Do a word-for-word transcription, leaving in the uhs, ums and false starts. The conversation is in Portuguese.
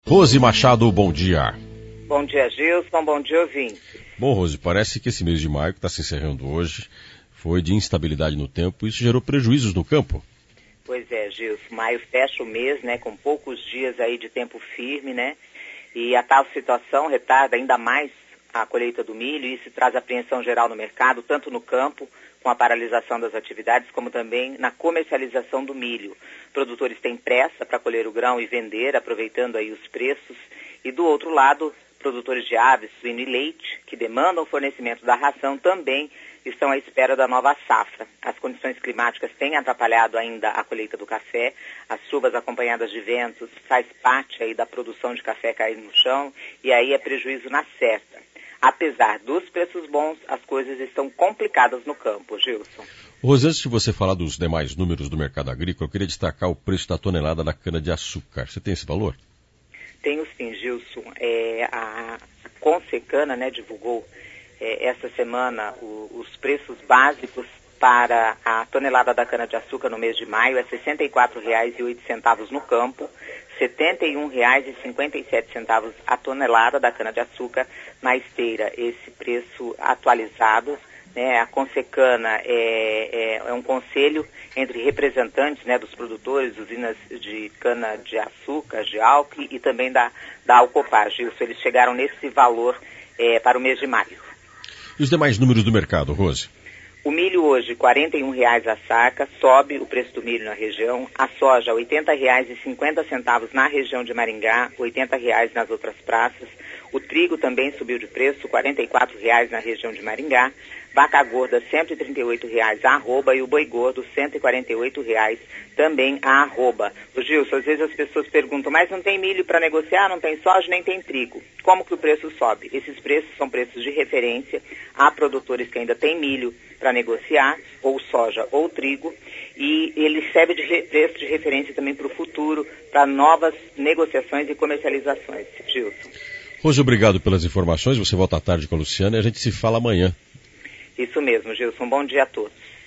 Rose Machado, bom dia. Bom dia, Gilson, bom dia, ouvinte. Bom, Rose, parece que esse mês de maio, que está se encerrando hoje, foi de instabilidade no tempo e isso gerou prejuízos no campo. Pois é, Gilson, maio fecha o mês, né, com poucos dias aí de tempo firme, né, e a tal situação retarda ainda mais a colheita do milho e isso traz apreensão geral no mercado, tanto no campo, com a paralisação das atividades, como também na comercialização do milho. Produtores têm pressa para colher o grão e vender, aproveitando aí os preços, e do outro lado, produtores de aves, suíno e leite, que demandam o fornecimento da ração, também estão à espera da nova safra. As condições climáticas têm atrapalhado ainda a colheita do café, as chuvas acompanhadas de ventos faz parte aí da produção de café cair no chão, e aí é prejuízo na certa. Apesar dos preços bons, as coisas estão complicadas no campo, Gilson. Rose, antes de você falar dos demais números do mercado agrícola, eu queria destacar o preço da tonelada da cana-de-açúcar. Você tem esse valor? Tenho sim, Gilson. É, a Consecana, né, divulgou é, essa semana o, os preços básicos para a tonelada da cana-de-açúcar no mês de maio. É sessenta e quatro reais e oito centavos no campo, setenta e um reais e cinquenta e sete centavos a tonelada da cana-de-açúcar na esteira. Esse preço atualizado, né, a Consecana é, é, é um conselho entre representantes, né, dos produtores, usinas de cana-de-açúcar, de álcool e também da, da Alcopar, Gilson. Eles chegaram nesse valor é, para o mês de maio. E os demais números do mercado, Rose? O milho hoje, quarenta e um reais a saca, sobe o preço do milho na região. A soja, oitenta reais e cinquenta centavos na região de Maringá, oitenta reais nas outras praças. O trigo também subiu de preço, quarenta e quatro reais na região de Maringá. Vaca gorda, cento e trinta e oito reais a arroba e o boi gordo, cento e quarenta e oito reais também a arroba. O Gilson, às vezes as pessoas perguntam, mas não tem milho para negociar, não tem soja, nem tem trigo. Como que o preço sobe? Esses preços são preços de referência. Há produtores que ainda têm milho para negociar, ou soja ou trigo, e ele serve de re- preço de referência também para o futuro, para novas negociações e comercializações. Gilson. Rose, obrigado pelas informações. Você volta à tarde com a Luciana e a gente se fala amanhã. Isso mesmo, Gilson. Bom dia a todos.